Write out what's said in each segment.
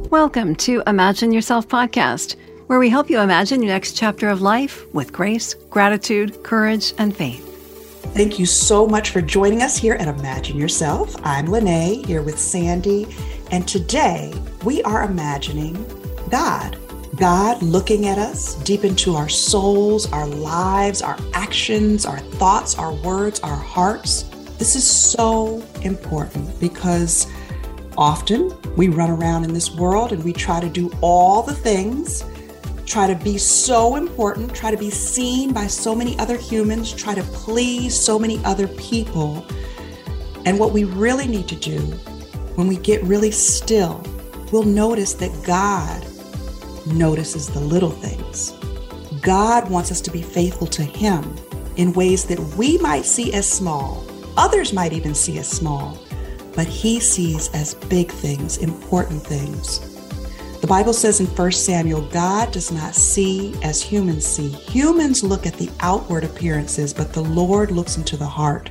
Welcome to Imagine Yourself podcast, where we help you imagine your next chapter of life with grace, gratitude, courage, and faith. Thank you so much for joining us here at Imagine Yourself. I'm Lene here with Sandy, and today we are imagining God. God looking at us deep into our souls, our lives, our actions, our thoughts, our words, our hearts. This is so important because often we run around in this world and we try to do all the things, try to be so important, try to be seen by so many other humans, try to please so many other people. And what we really need to do when we get really still, we'll notice that God notices the little things. God wants us to be faithful to Him in ways that we might see as small, others might even see as small, but He sees as big things, important things. The Bible says in 1 Samuel, God does not see as humans see. Humans look at the outward appearances, but the Lord looks into the heart.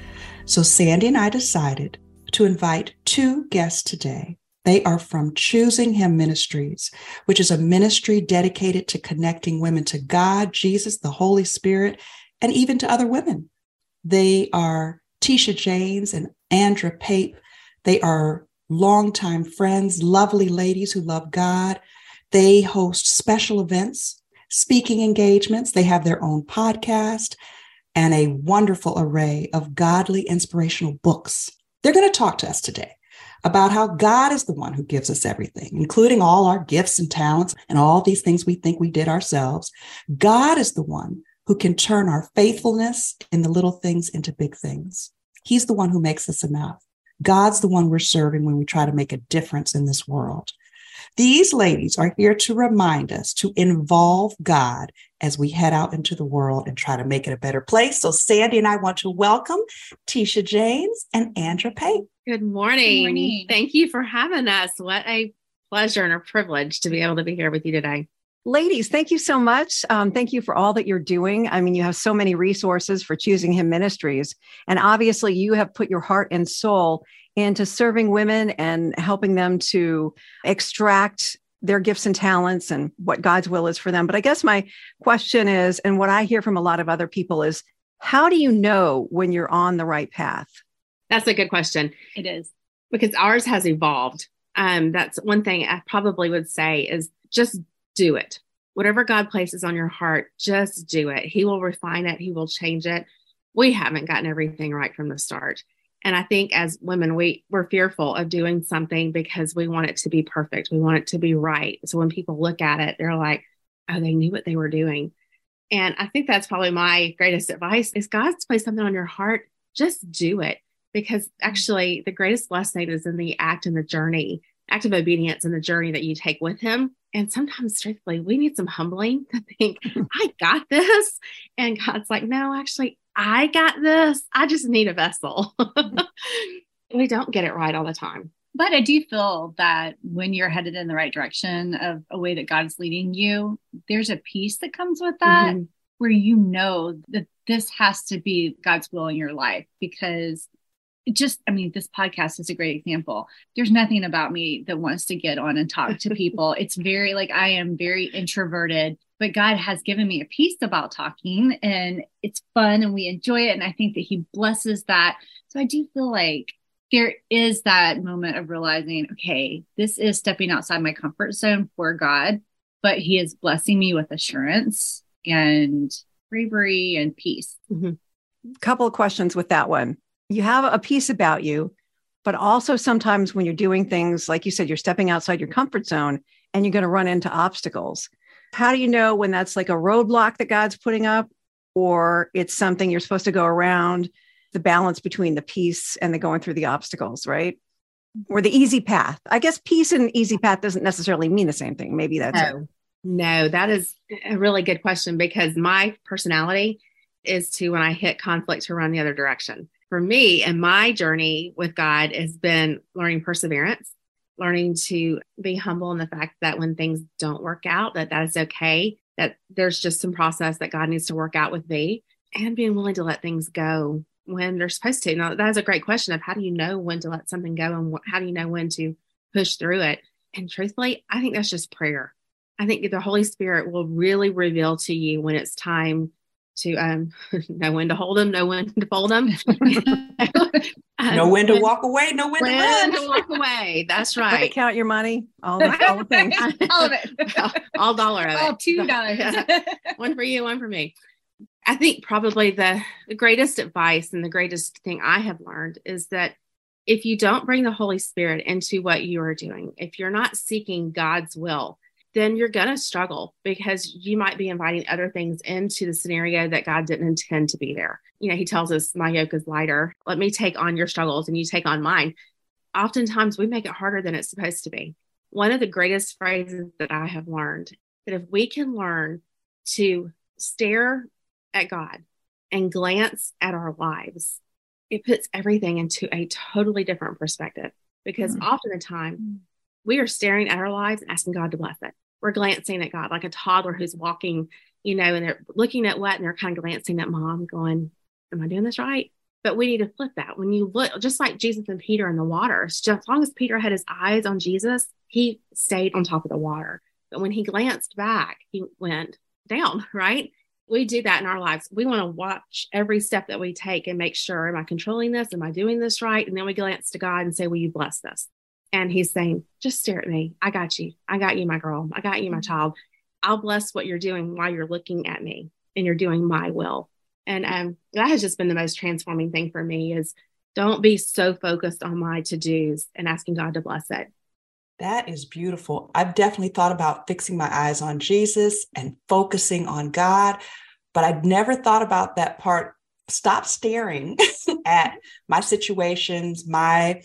So Sandy and I decided to invite two guests today. They are from Choosing Him Ministries, which is a ministry dedicated to connecting women to God, Jesus, the Holy Spirit, and even to other women. They are Tisha James and Andra Pape. They are longtime friends, lovely ladies who love God. They host special events, speaking engagements. They have their own podcast and a wonderful array of godly, inspirational books. They're going to talk to us today about how God is the one who gives us everything, including all our gifts and talents and all these things we think we did ourselves. God is the one who can turn our faithfulness in the little things into big things. He's the one who makes us enough. God's the one we're serving when we try to make a difference in this world. These ladies are here to remind us to involve God as we head out into the world and try to make it a better place. So Sandy and I want to welcome Tisha James and Andra Pape. Good morning. Good morning. Thank you for having us. What a pleasure and a privilege to be able to be here with you today. Ladies, thank you so much. Thank you for all that you're doing. I mean, you have so many resources for Choosing Him Ministries. And obviously, you have put your heart and soul into serving women and helping them to extract their gifts and talents and what God's will is for them. But I guess my question is, and what I hear from a lot of other people is, how do you know when you're on the right path? That's a good question. It is. Because ours has evolved. That's one thing I probably would say is just do it. Whatever God places on your heart, just do it. He will refine it. He will change it. We haven't gotten everything right from the start. And I think as women, we're fearful of doing something because we want it to be perfect. We want it to be right. So when people look at it, they're like, oh, they knew what they were doing. And I think that's probably my greatest advice is God's placed something on your heart, just do it. Because actually the greatest blessing is in the act and the journey, act of obedience and the journey that you take with Him. And sometimes, truthfully, we need some humbling to think, I got this. And God's like, no, actually, I got this. I just need a vessel. We don't get it right all the time. But I do feel that when you're headed in the right direction of a way that God's leading you, there's a peace that comes with that where you know that this has to be God's will in your life because this podcast is a great example. There's nothing about me that wants to get on and talk to people. It's very I am very introverted, but God has given me a peace about talking and it's fun and we enjoy it. And I think that He blesses that. So I do feel like there is that moment of realizing, okay, this is stepping outside my comfort zone for God, but He is blessing me with assurance and bravery and peace. Couple of questions with that one. You have a piece about you, but also sometimes when you're doing things, like you said, you're stepping outside your comfort zone and you're going to run into obstacles. How do you know when that's like a roadblock that God's putting up or it's something you're supposed to go around, the balance between the peace and the going through the obstacles, right? Or the easy path? I guess peace and easy path doesn't necessarily mean the same thing. Maybe that's it. No, that is a really good question because my personality is to, when I hit conflict, to run the other direction. For me and my journey with God has been learning perseverance, learning to be humble in the fact that when things don't work out, that is okay, that there's just some process that God needs to work out with me, and being willing to let things go when they're supposed to. Now, that is a great question of how do you know when to let something go and how do you know when to push through it? And truthfully, I think that's just prayer. I think the Holy Spirit will really reveal to you when it's time to know when to hold them, know when to fold them, know when to walk away, know when to run. To walk away. That's right. Count your money, all the things, all of it, all dollar of it. all $2. One for you, one for me. I think probably the greatest advice and the greatest thing I have learned is that if you don't bring the Holy Spirit into what you are doing, if you're not seeking God's will, then you're going to struggle because you might be inviting other things into the scenario that God didn't intend to be there. You know, he tells us, my yoke is lighter. Let me take on your struggles and you take on mine. Oftentimes we make it harder than it's supposed to be. One of the greatest phrases that I have learned, that if we can learn to stare at God and glance at our lives, it puts everything into a totally different perspective, because often the time we are staring at our lives and asking God to bless it. We're glancing at God like a toddler who's walking, you know, and they're looking at what, and they're kind of glancing at mom going, am I doing this right? But we need to flip that. When you look, just like Jesus and Peter in the water, just as long as Peter had his eyes on Jesus, he stayed on top of the water. But when he glanced back, he went down, right? We do that in our lives. We want to watch every step that we take and make sure, am I controlling this? Am I doing this right? And then we glance to God and say, will you bless this? And he's saying, just stare at me. I got you. I got you, my girl. I got you, my child. I'll bless what you're doing while you're looking at me and you're doing my will. And that has just been the most transforming thing for me, is don't be so focused on my to-dos and asking God to bless it. That is beautiful. I've definitely thought about fixing my eyes on Jesus and focusing on God, but I've never thought about that part. Stop staring at my situations, my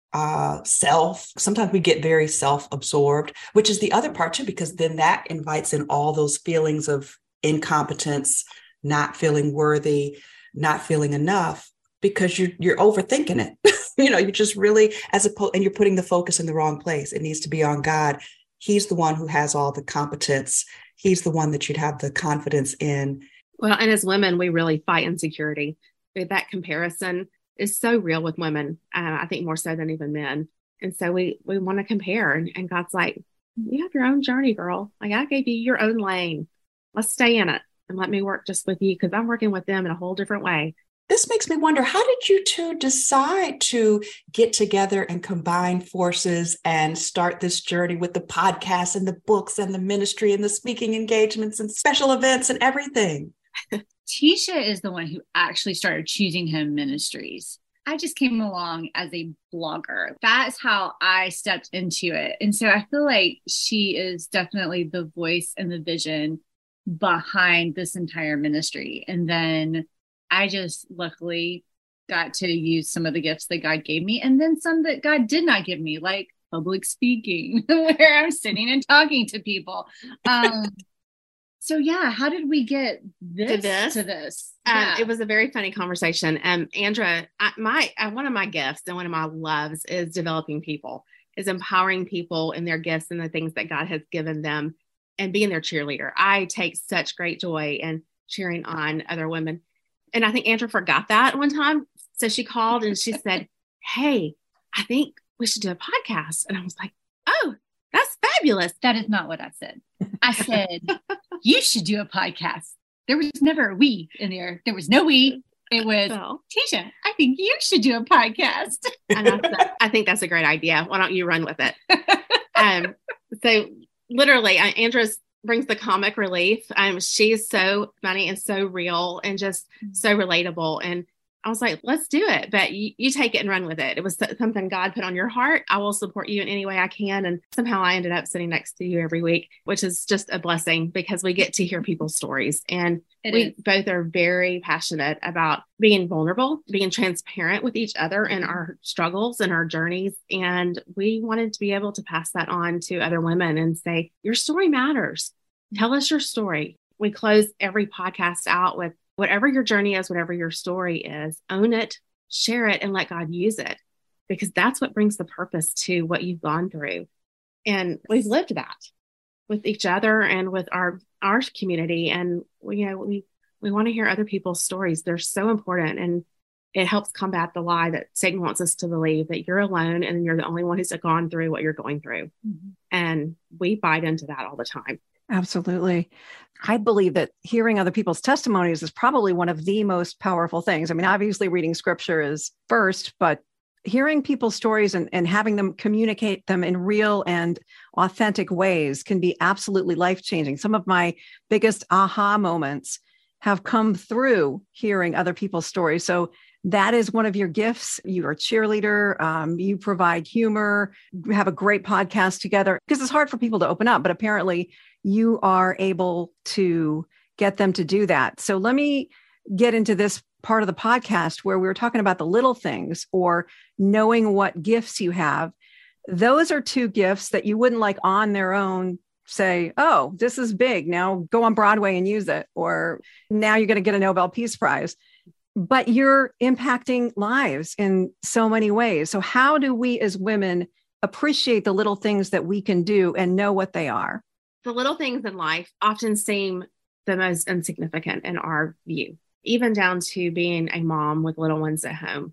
self. Sometimes we get very self-absorbed, which is the other part too, because then that invites in all those feelings of incompetence, not feeling worthy, not feeling enough, because you're overthinking it. You know, you're just really, and you're putting the focus in the wrong place. It needs to be on God. He's the one who has all the competence. He's the one that you'd have the confidence in. Well, and as women, we really fight insecurity. That comparison is so real with women. I think more so than even men. And so we want to compare. And God's like, you have your own journey, girl. Like, I gave you your own lane. Let's stay in it and let me work just with you, because I'm working with them in a whole different way. This makes me wonder, how did you two decide to get together and combine forces and start this journey with the podcast and the books and the ministry and the speaking engagements and special events and everything? Tisha is the one who actually started Choosing Him Ministries. I just came along as a blogger. That's how I stepped into it. And so I feel like she is definitely the voice and the vision behind this entire ministry. And then I just luckily got to use some of the gifts that God gave me, and then some that God did not give me, like public speaking, where I'm sitting and talking to people. So yeah, how did we get to this? Yeah. It was a very funny conversation. Andrea, one of my gifts and one of my loves is developing people, is empowering people in their gifts and the things that God has given them, and being their cheerleader. I take such great joy in cheering on other women. And I think Andrea forgot that one time. So she called and she said, hey, I think we should do a podcast. And I was like, oh, that's fabulous. That is not what I said. I said, you should do a podcast. There was never a we in there. There was no we. It was, Tisha, I think you should do a podcast. And I think that's a great idea. Why don't you run with it? So literally, Andrea brings the comic relief. She's so funny and so real and just so relatable. And I was like, let's do it. But you take it and run with it. It was something God put on your heart. I will support you in any way I can. And somehow I ended up sitting next to you every week, which is just a blessing, because we get to hear people's stories. And we both are very passionate about being vulnerable, being transparent with each other and our struggles and our journeys. And we wanted to be able to pass that on to other women and say, your story matters. Tell us your story. We close every podcast out with, whatever your journey is, whatever your story is, own it, share it, and let God use it, because that's what brings the purpose to what you've gone through. And we've lived that with each other and with our community. And we want to hear other people's stories. They're so important. It helps combat the lie that Satan wants us to believe that you're alone and you're the only one who's gone through what you're going through. Mm-hmm. And we bite into that all the time. Absolutely. I believe that hearing other people's testimonies is probably one of the most powerful things. I mean, obviously reading scripture is first, but hearing people's stories and having them communicate them in real and authentic ways can be absolutely life-changing. Some of my biggest aha moments have come through hearing other people's stories. So that is one of your gifts. You're a cheerleader. You provide humor. You have a great podcast together, because it's hard for people to open up, but apparently you are able to get them to do that. So let me get into this part of the podcast where we were talking about the little things, or knowing what gifts you have. Those are two gifts that you wouldn't, like, on their own say, oh, this is big. Now go on Broadway and use it. Or now you're going to get a Nobel Peace Prize. But you're impacting lives in so many ways. So how do we as women appreciate the little things that we can do and know what they are? The little things in life often seem the most insignificant in our view, even down to being a mom with little ones at home.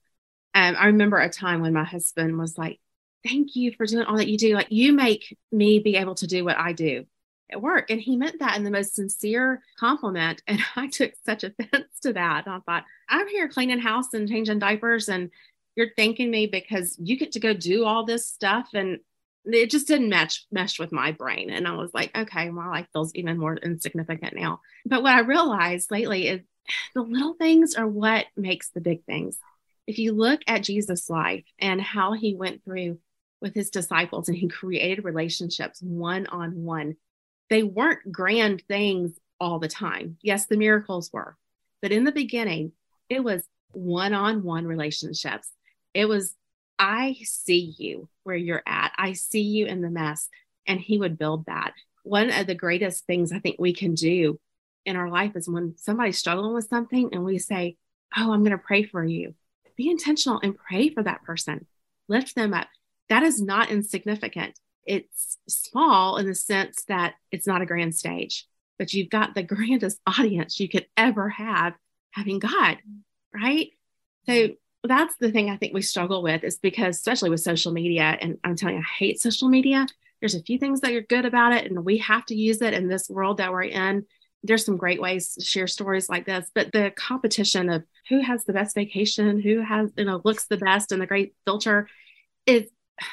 I remember a time when my husband was like, thank you for doing all that you do. Like, you make me be able to do what I do at work. And he meant that in the most sincere compliment. And I took such offense to that. And I thought, I'm here cleaning house and changing diapers, and you're thanking me because you get to go do all this stuff. And it just didn't mesh with my brain. And I was like, okay, my life feels even more insignificant now. But what I realized lately is the little things are what makes the big things. If you look at Jesus' life and how he went through with his disciples, and he created relationships one-on-one, they weren't grand things all the time. Yes, the miracles were, but in the beginning, it was one-on-one relationships. It was, I see you where you're at. I see you in the mess. And he would build that. One of the greatest things I think we can do in our life is when somebody's struggling with something and we say, oh, I'm going to pray for you. Be intentional and pray for that person. Lift them up. That is not insignificant. It's small in the sense that it's not a grand stage, but you've got the grandest audience you could ever have having God, right? So that's the thing I think we struggle with, is because, especially with social media, and I'm telling you, I hate social media. There's a few things that are good about it, and we have to use it in this world that we're in. There's some great ways to share stories like this, but the competition of who has the best vacation, who has, looks the best and the great filter is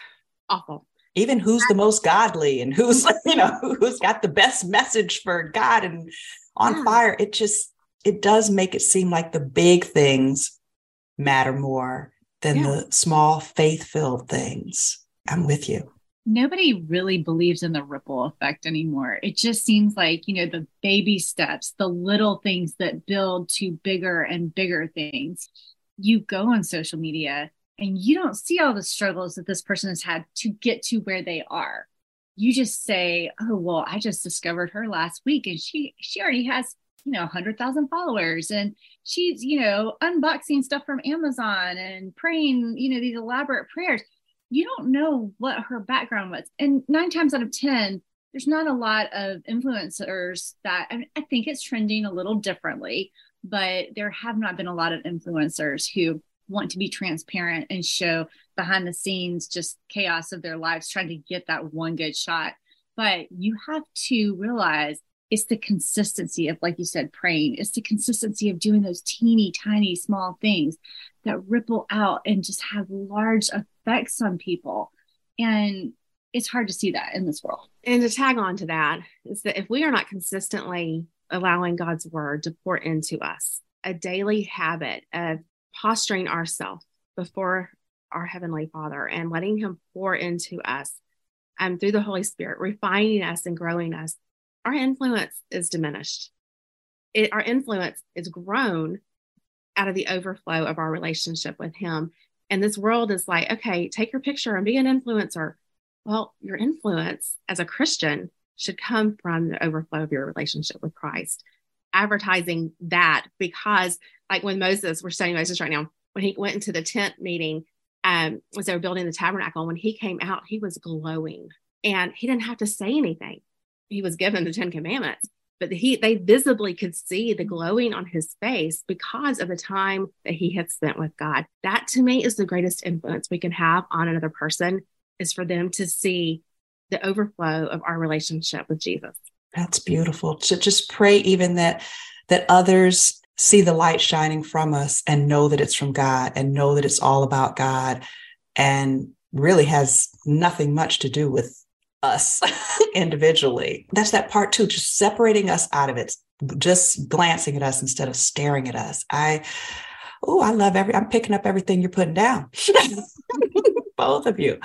awful. Even who's the most godly and who's got the best message for God and on fire. It does make it seem like the big things matter more than the small faith-filled things. I'm with you. Nobody really believes in the ripple effect anymore. It just seems like, the baby steps, the little things that build to bigger and bigger things. You go on social media and you don't see all the struggles that this person has had to get to where they are. You just say, oh, well, I just discovered her last week and she already has, 100,000 followers, and she's, unboxing stuff from Amazon and praying, these elaborate prayers. You don't know what her background was. And 9 times out of 10, there's not a lot of influencers that, I think it's trending a little differently, but there have not been a lot of influencers who want to be transparent and show behind the scenes just chaos of their lives, trying to get that one good shot. But you have to realize it's the consistency of, like you said, praying. It's the consistency of doing those teeny tiny small things that ripple out and just have large effects on people. And it's hard to see that in this world. And to tag on to that is that if we are not consistently allowing God's word to pour into us, a daily habit of posturing ourselves before our Heavenly Father and letting him pour into us through the Holy Spirit, refining us and growing us, our influence is diminished. Our influence is grown out of the overflow of our relationship with him. And this world is like, okay, take your picture and be an influencer. Well, your influence as a Christian should come from the overflow of your relationship with Christ. Advertising that, because like when Moses, we're studying Moses right now, when he went into the tent meeting, as they were building the tabernacle, when he came out, he was glowing and he didn't have to say anything. He was given the 10 Commandments, but they visibly could see the glowing on his face because of the time that he had spent with God. That to me is the greatest influence we can have on another person, is for them to see the overflow of our relationship with Jesus. That's beautiful. To just pray even that others see the light shining from us and know that it's from God and know that it's all about God and really has nothing much to do with us individually. That's that part too, just separating us out of it, just glancing at us instead of staring at us. I love I'm picking up everything you're putting down. Both of you.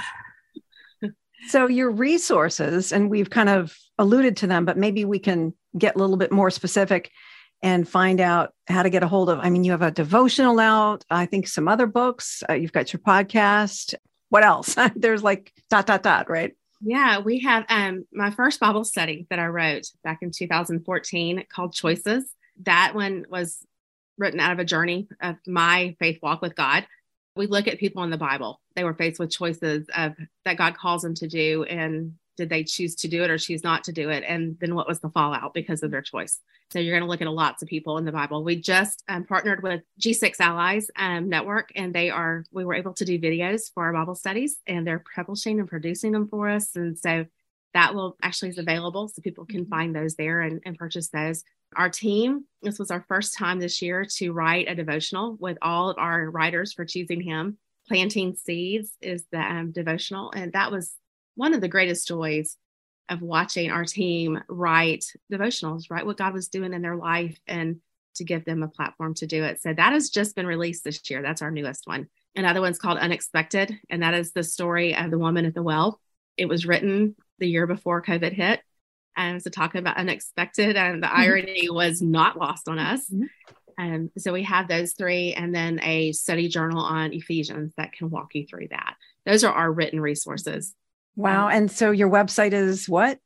So your resources, and we've kind of alluded to them, but maybe we can get a little bit more specific and find out how to get a hold of. I mean, you have a devotional out, I think some other books, you've got your podcast. What else? There's like ... right? Yeah, we have my first Bible study that I wrote back in 2014 called Choices. That one was written out of a journey of my faith walk with God. We look at people in the Bible. They were faced with choices that God calls them to do. And did they choose to do it or choose not to do it? And then what was the fallout because of their choice? So you're going to look at lots of people in the Bible. We just partnered with G6 Allies Network, and we were able to do videos for our Bible studies, and they're publishing and producing them for us. And so that is available, so people can find those there and purchase those. Our team, this was our first time this year to write a devotional with all of our writers for Choosing Him. Planting Seeds is the devotional, and that was one of the greatest joys of watching our team write devotionals, write what God was doing in their life, and to give them a platform to do it. So that has just been released this year. That's our newest one. Another one's called Unexpected, and that is the story of the woman at the well. It was written the year before COVID hit. And so talking about unexpected, and the irony was not lost on us. So we have those three, and then a study journal on Ephesians that can walk you through that. Those are our written resources. Wow. And so your website is what?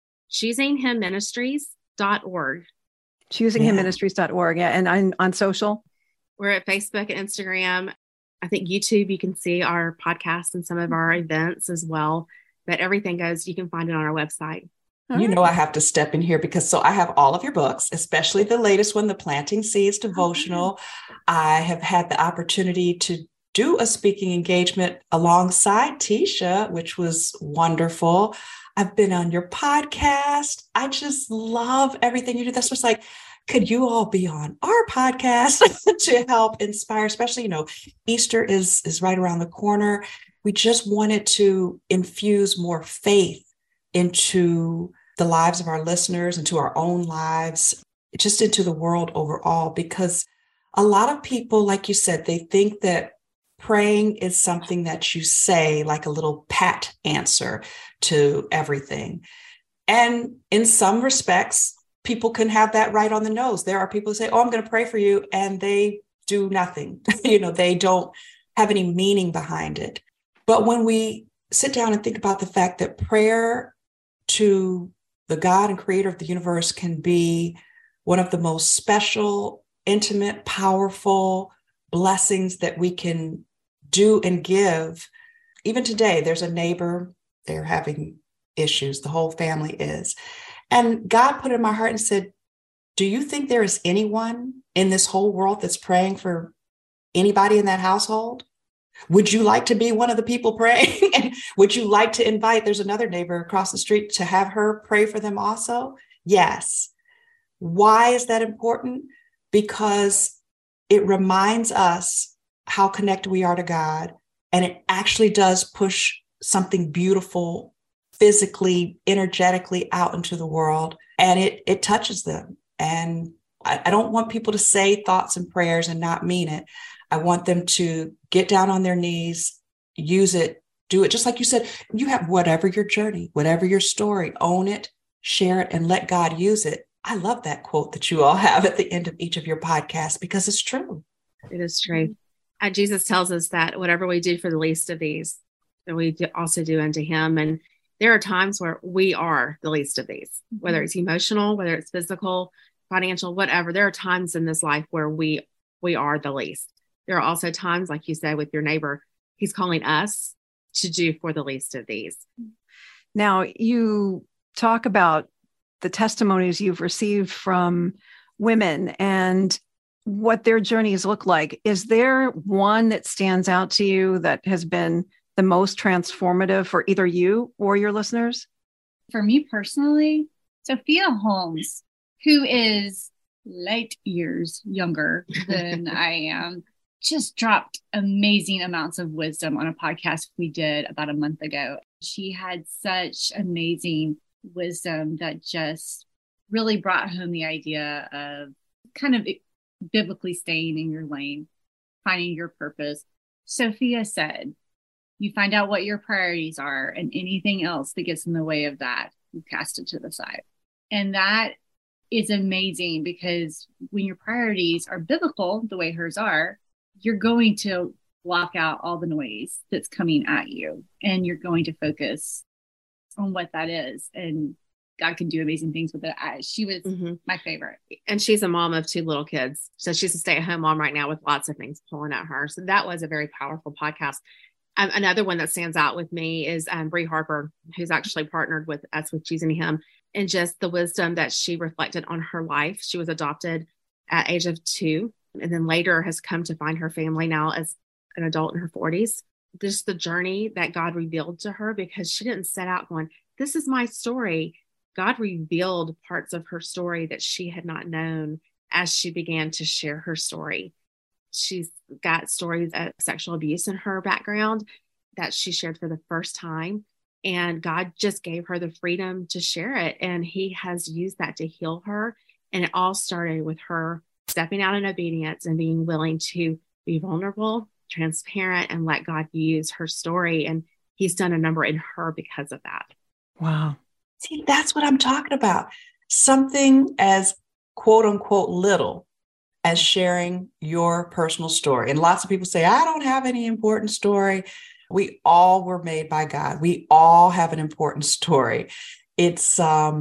ChoosingHimMinistries.org. ChoosingHimMinistries.org. Yeah. And on social? We're at Facebook and Instagram. I think YouTube, you can see our podcast and some of our events as well. But everything goes, you can find it on our website. You know, I have to step in here because I have all of your books, especially the latest one, the Planting Seeds devotional. I have had the opportunity to do a speaking engagement alongside Tisha, which was wonderful. I've been on your podcast. I just love everything you do. That's just like, could you all be on our podcast to help inspire, especially, Easter is right around the corner. We just wanted to infuse more faith into the lives of our listeners, into our own lives, just into the world overall, because a lot of people, like you said, they think that praying is something that you say like a little pat answer to everything. And in some respects, people can have that right on the nose. There are people who say, I'm going to pray for you, and they do nothing. They don't have any meaning behind it. But when we sit down and think about the fact that prayer to the God and creator of the universe can be one of the most special, intimate, powerful blessings that we can do and give. Even today, there's a neighbor, they're having issues. The whole family is. And God put it in my heart and said, do you think there is anyone in this whole world that's praying for anybody in that household? Would you like to be one of the people praying? And would you like to invite, there's another neighbor across the street, to have her pray for them also? Yes. Why is that important? Because it reminds us how connected we are to God. And it actually does push something beautiful, physically, energetically out into the world. And it touches them. And I don't want people to say thoughts and prayers and not mean it. I want them to get down on their knees, use it, do it. Just like you said, you have whatever your journey, whatever your story, own it, share it, and let God use it. I love that quote that you all have at the end of each of your podcasts, because it's true. It is true. And Jesus tells us that whatever we do for the least of these, that we also do unto him. And there are times where we are the least of these, whether it's emotional, whether it's physical, financial, whatever. There are times in this life where we are the least. There are also times, like you said, with your neighbor, he's calling us to do for the least of these. Now, you talk about the testimonies you've received from women and what their journeys look like, is there one that stands out to you that has been the most transformative for either you or your listeners? For me personally, Sophia Holmes, who is light years younger than I am, just dropped amazing amounts of wisdom on a podcast we did about a month ago. She had such amazing wisdom that just really brought home the idea of kind of biblically staying in your lane, finding your purpose. Sophia said, you find out what your priorities are, and anything else that gets in the way of that, you cast it to the side. And that is amazing, because when your priorities are biblical, the way hers are, you're going to block out all the noise that's coming at you, and you're going to focus on what that is. And God can do amazing things with it. She was my favorite. And she's a mom of 2 little kids. So she's a stay-at-home mom right now with lots of things pulling at her. So that was a very powerful podcast. Another one that stands out with me is Bree Harper, who's actually partnered with us with Choosing Him, and just the wisdom that she reflected on her life. She was adopted at age of 2, and then later has come to find her family now as an adult in her 40s. Just the journey that God revealed to her, because she didn't set out going, this is my story. God revealed parts of her story that she had not known as she began to share her story. She's got stories of sexual abuse in her background that she shared for the first time. And God just gave her the freedom to share it. And he has used that to heal her. And it all started with her stepping out in obedience and being willing to be vulnerable, transparent, and let God use her story. And he's done a number in her because of that. Wow. See, that's what I'm talking about. Something as quote unquote little as sharing your personal story. And lots of people say, I don't have any important story. We all were made by God. We all have an important story. It's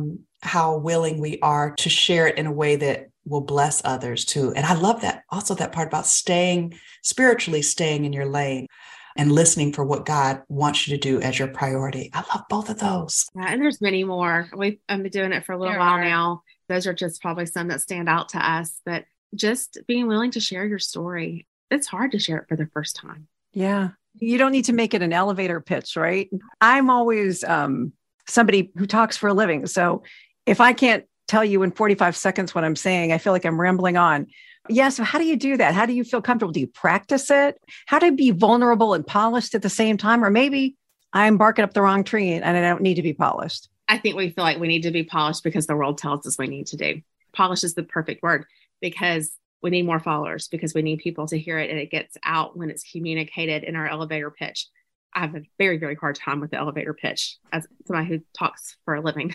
how willing we are to share it in a way that will bless others too. And I love that. Also that part about spiritually staying in your lane and listening for what God wants you to do as your priority. I love both of those. Yeah, and there's many more. We've been doing it for a little while now. Those are just probably some that stand out to us, but just being willing to share your story. It's hard to share it for the first time. Yeah. You don't need to make it an elevator pitch, right? I'm always somebody who talks for a living. So if I can't tell you in 45 seconds what I'm saying, I feel like I'm rambling on. Yeah. So how do you do that? How do you feel comfortable? Do you practice it? How to be vulnerable and polished at the same time? Or maybe I'm barking up the wrong tree and I don't need to be polished. I think we feel like we need to be polished because the world tells us we need to do. Polish is the perfect word, because we need more followers, because we need people to hear it, and it gets out when it's communicated in our elevator pitch. I have a very, very hard time with the elevator pitch as somebody who talks for a living.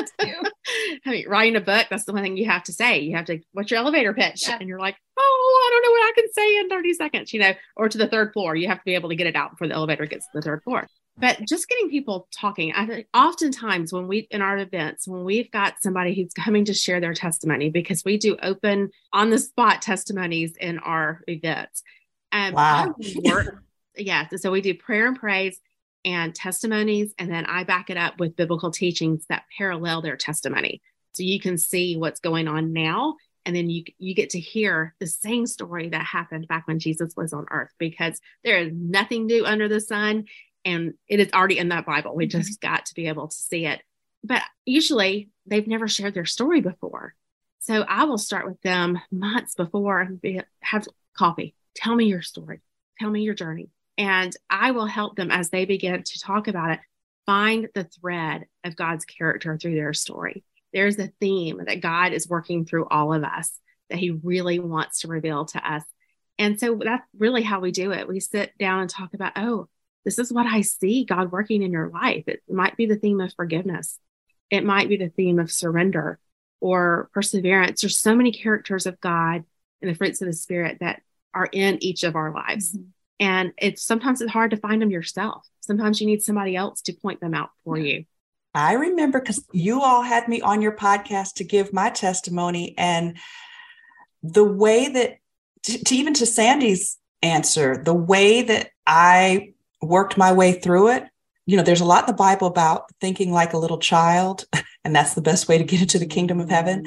I mean, writing a book, that's the one thing you have to say. You have to, what's your elevator pitch? Yeah. And you're like, oh, I don't know what I can say in 30 seconds, or to the 3rd floor. You have to be able to get it out before the elevator gets to the 3rd floor. But just getting people talking. I think oftentimes in our events, when we've got somebody who's coming to share their testimony, because we do open on the spot testimonies in our events. Wow. Yeah. So we do prayer and praise and testimonies. And then I back it up with biblical teachings that parallel their testimony. So you can see what's going on now. And then you get to hear the same story that happened back when Jesus was on earth, because there is nothing new under the sun. And it is already in that Bible. We just got to be able to see it. But usually they've never shared their story before. So I will start with them months before and have coffee. Tell me your story. Tell me your journey. And I will help them as they begin to talk about it, find the thread of God's character through their story. There's a theme that God is working through all of us that he really wants to reveal to us. And so that's really how we do it. We sit down and talk about, this is what I see God working in your life. It might be the theme of forgiveness. It might be the theme of surrender or perseverance. There's so many characters of God and the fruits of the Spirit that are in each of our lives. Mm-hmm. And sometimes it's hard to find them yourself. Sometimes you need somebody else to point them out for you. I remember, because you all had me on your podcast to give my testimony, and the way that, even to Sandy's answer, the way that I worked my way through it, there's a lot in the Bible about thinking like a little child and that's the best way to get into the kingdom of heaven.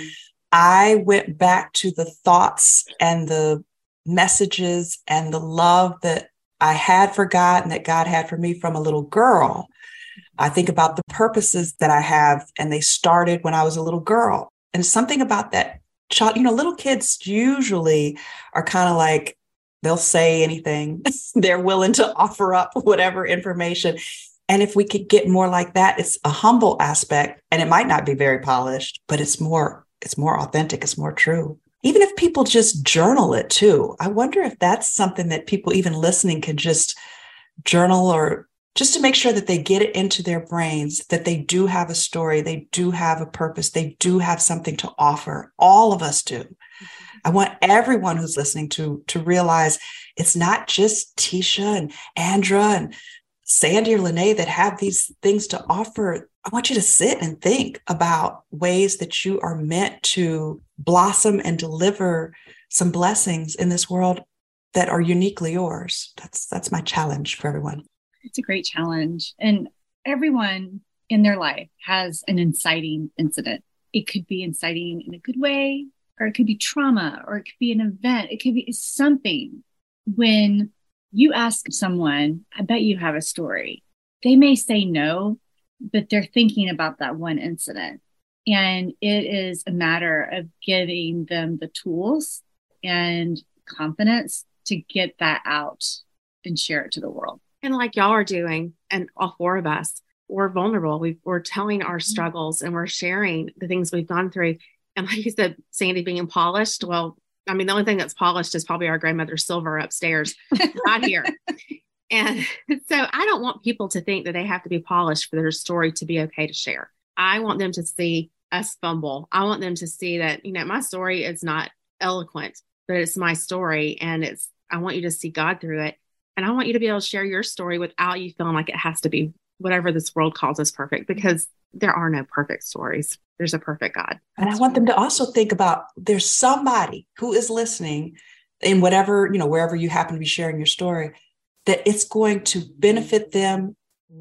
I went back to the thoughts and the messages and the love that I had for God and that God had for me from a little girl. I think about the purposes that I have, and they started when I was a little girl. And something about that child, little kids usually are kind of like, they'll say anything. They're willing to offer up whatever information. And if we could get more like that, it's a humble aspect, and it might not be very polished, but it's more authentic. It's more true. Even if people just journal it too. I wonder if that's something that people even listening can just journal, or just to make sure that they get it into their brains, that they do have a story, they do have a purpose, they do have something to offer. All of us do. I want everyone who's listening to realize it's not just Tisha and Andra and Sandy or Lene that have these things to offer. I want you to sit and think about ways that you are meant to blossom and deliver some blessings in this world that are uniquely yours. That's my challenge for everyone. It's a great challenge. And everyone in their life has an inciting incident. It could be inciting in a good way, or it could be trauma, or it could be an event. It could be something. When you ask someone, I bet you have a story. They may say no, but they're thinking about that one incident. And it is a matter of giving them the tools and confidence to get that out and share it to the world. And like y'all are doing, and all four of us, we're vulnerable. We're telling our struggles, and we're sharing the things we've gone through. And like you said, Sandy, being polished. Well, I mean, the only thing that's polished is probably our grandmother's silver upstairs, not here. And so I don't want people to think that they have to be polished for their story to be okay to share. I want them to see us fumble. I want them to see that, my story is not eloquent, but it's my story. And I want you to see God through it. And I want you to be able to share your story without you feeling like it has to be whatever this world calls us perfect, because there are no perfect stories. There's a perfect God. And I want them to also think about, there's somebody who is listening in whatever, wherever you happen to be sharing your story, that it's going to benefit them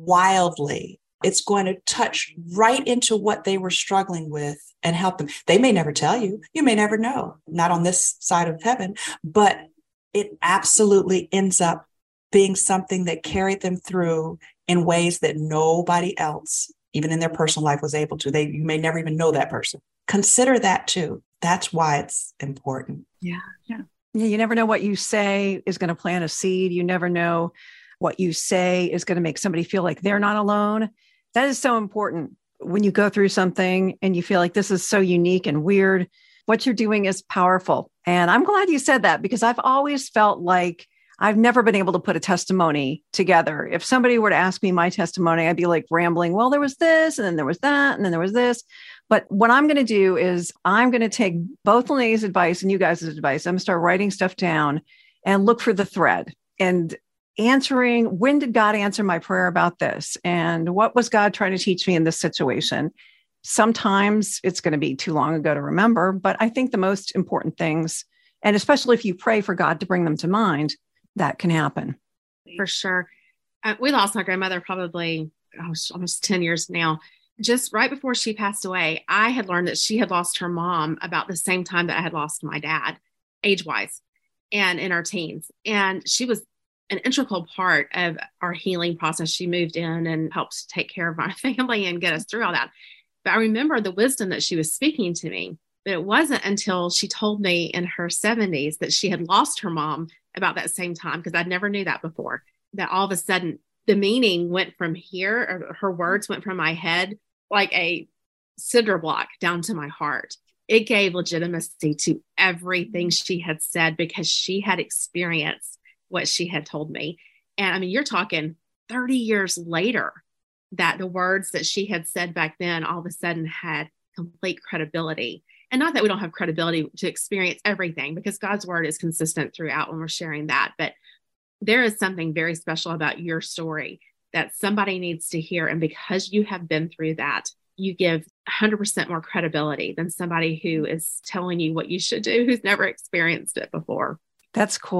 wildly. It's going to touch right into what they were struggling with and help them. They may never tell you. You may never know, not on this side of heaven, but it absolutely ends up being something that carried them through in ways that nobody else, even in their personal life, was able to. You may never even know that person. Consider that too. That's why it's important. Yeah. You never know what you say is going to plant a seed. You never know what you say is going to make somebody feel like they're not alone. That is so important. When you go through something and you feel like this is so unique and weird, what you're doing is powerful. And I'm glad you said that, because I've always felt like I've never been able to put a testimony together. If somebody were to ask me my testimony, I'd be like rambling, well, there was this, and then there was that, and then there was this. But what I'm going to do is I'm going to take both Lene's advice and you guys' advice. I'm going to start writing stuff down and look for the thread and answering, when did God answer my prayer about this? And what was God trying to teach me in this situation? Sometimes it's going to be too long ago to remember, but I think the most important things, and especially if you pray for God to bring them to mind, that can happen. For sure. We lost my grandmother probably almost 10 years now. Just right before she passed away, I had learned that she had lost her mom about the same time that I had lost my dad, age-wise, and in our teens. And she was an integral part of our healing process. She moved in and helped take care of my family and get us through all that. But I remember the wisdom that she was speaking to me. But it wasn't until she told me in her 70s that she had lost her mom about that same time, because I never knew that before, that all of a sudden the meaning went from here, or her words went from my head like a cinder block down to my heart. It gave legitimacy to everything she had said, because she had experienced what she had told me. And I mean, you're talking 30 years later that the words that she had said back then all of a sudden had complete credibility. And not that we don't have credibility to experience everything, because God's word is consistent throughout when we're sharing that. But there is something very special about your story that somebody needs to hear. And because you have been through that, you give 100% more credibility than somebody who is telling you what you should do, who's never experienced it before. That's cool.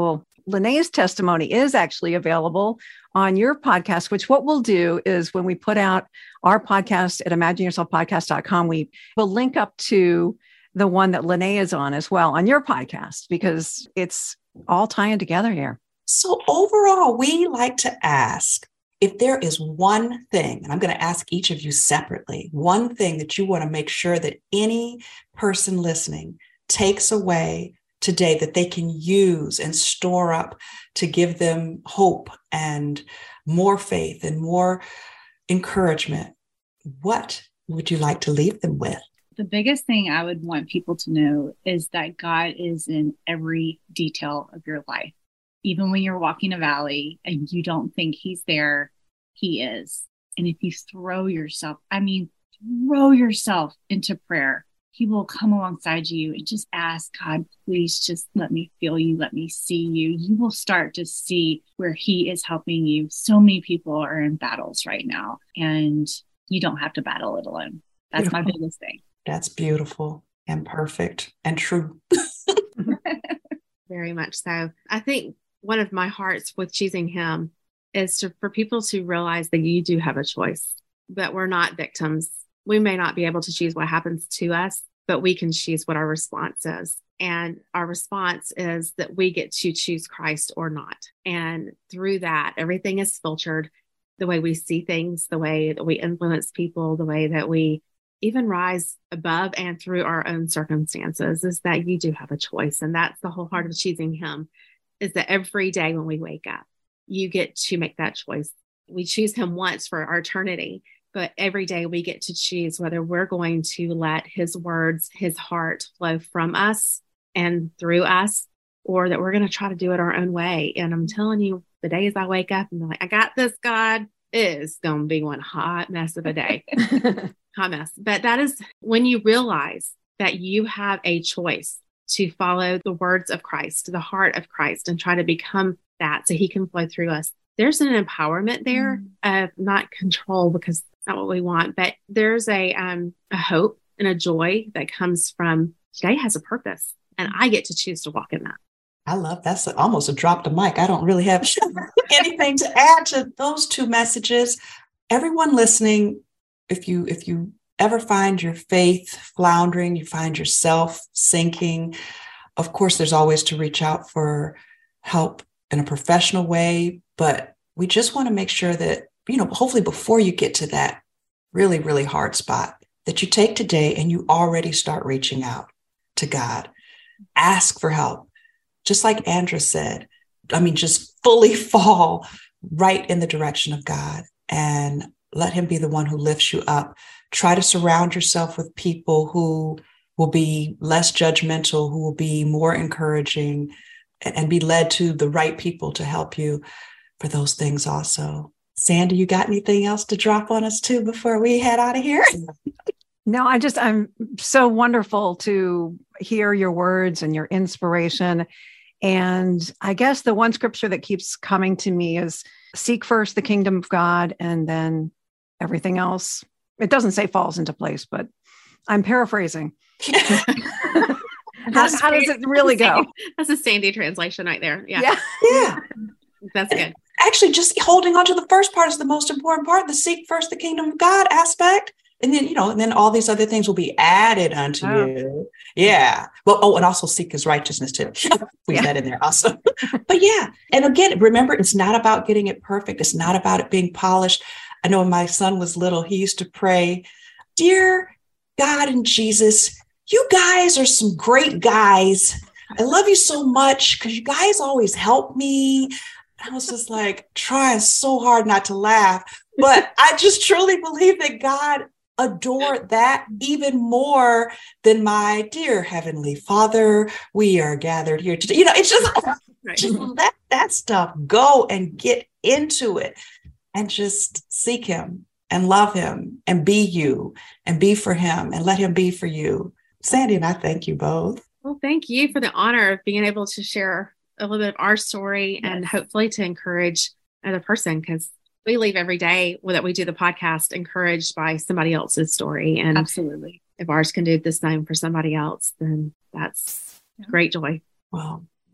Lene's testimony is actually available on your podcast, which what we'll do is when we put out our podcast at imagineyourselfpodcast.com, we will link up to the one that Lene is on as well on your podcast, because it's all tying together here. So overall, we like to ask if there is one thing, and I'm going to ask each of you separately, one thing that you want to make sure that any person listening takes away today that they can use and store up to give them hope and more faith and more encouragement. What would you like to leave them with? The biggest thing I would want people to know is that God is in every detail of your life. Even when you're walking a valley and you don't think he's there, he is. And if you throw yourself into prayer, he will come alongside you and just ask God, please just let me feel you. Let me see you. You will start to see where he is helping you. So many people are in battles right now, and you don't have to battle it alone. That's beautiful. My biggest thing. That's beautiful and perfect and true. Very much so. I think one of my hearts with choosing him is for people to realize that you do have a choice, that we're not victims. We may not be able to choose what happens to us, but we can choose what our response is. And our response is that we get to choose Christ or not. And through that, everything is filtered. The way we see things, the way that we influence people, the way that we even rise above and through our own circumstances, is that you do have a choice. And that's the whole heart of choosing him, is that every day when we wake up, you get to make that choice. We choose him once for our eternity, but every day we get to choose whether we're going to let his words, his heart flow from us and through us, or that we're going to try to do it our own way. And I'm telling you, the days I wake up and I'm like, I got this, God, it is going to be one hot mess of a day. Hot mess. But that is when you realize that you have a choice to follow the words of Christ, the heart of Christ, and try to become that so he can flow through us. There's an empowerment there of not control, because it's not what we want, but there's a hope and a joy that comes from today has a purpose, and I get to choose to walk in that. I love that's almost a drop the mic. I don't really have anything to add to those two messages. Everyone listening, if you ever find your faith floundering, you find yourself sinking, of course, there's always to reach out for help in a professional way. But we just want to make sure that, hopefully before you get to that really, really hard spot, that you take today and you already start reaching out to God. Ask for help. Just like Andrea said, just fully fall right in the direction of God and let him be the one who lifts you up. Try to surround yourself with people who will be less judgmental, who will be more encouraging, and be led to the right people to help you for those things also. Sandy, you got anything else to drop on us too before we head out of here? No, I'm so wonderful to hear your words and your inspiration. And I guess the one scripture that keeps coming to me is seek first the kingdom of God, and then everything else. It doesn't say falls into place, but I'm paraphrasing. How does it really go? That's a Sandy translation right there. Yeah. That's good. Actually, just holding on to the first part is the most important part, the seek first the kingdom of God aspect. And then, and then all these other things will be added unto you. Yeah. Well, and also seek his righteousness too. Put that in there also. But yeah. And again, remember, it's not about getting it perfect. It's not about it being polished. I know when my son was little, he used to pray, "Dear God and Jesus, you guys are some great guys. I love you so much because you guys always help me." I was just like trying so hard not to laugh, but I just truly believe that God adored that even more than my dear Heavenly Father, we are gathered here today. It's just let that stuff go and get into it and just seek him and love him and be you and be for him and let him be for you. Sandy and I thank you both. Well, thank you for the honor of being able to share a little bit of our story and hopefully to encourage another person, because we leave every day that we do the podcast encouraged by somebody else's story. And absolutely, if ours can do the same for somebody else, then that's great joy. Well,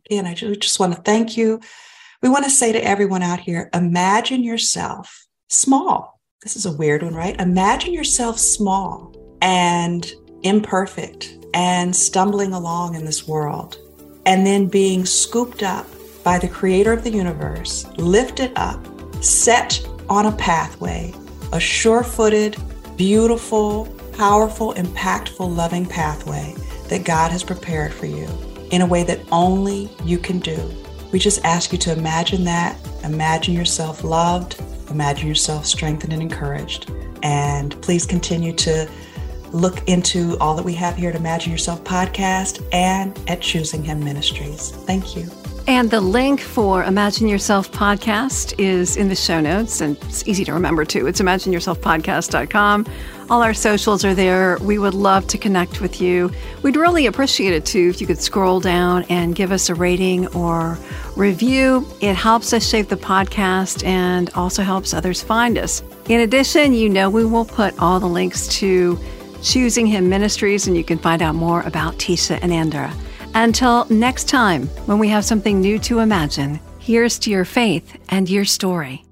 Again, I just want to thank you. We want to say to everyone out here, imagine yourself small. This is a weird one, right? Imagine yourself small and imperfect and stumbling along in this world, and then being scooped up by the creator of the universe, lifted up, set on a pathway, a sure-footed, beautiful, powerful, impactful, loving pathway that God has prepared for you in a way that only you can do. We just ask you to imagine that, imagine yourself loved, imagine yourself strengthened and encouraged. And please continue to look into all that we have here at Imagine Yourself Podcast and at Choosing Him Ministries. Thank you. And the link for Imagine Yourself Podcast is in the show notes, and it's easy to remember too. It's imagineyourselfpodcast.com. All our socials are there. We would love to connect with you. We'd really appreciate it too if you could scroll down and give us a rating or review. It helps us shape the podcast and also helps others find us. In addition, we will put all the links to Choosing Him Ministries, and you can find out more about Tisha and Andra. Until next time, when we have something new to imagine, here's to your faith and your story.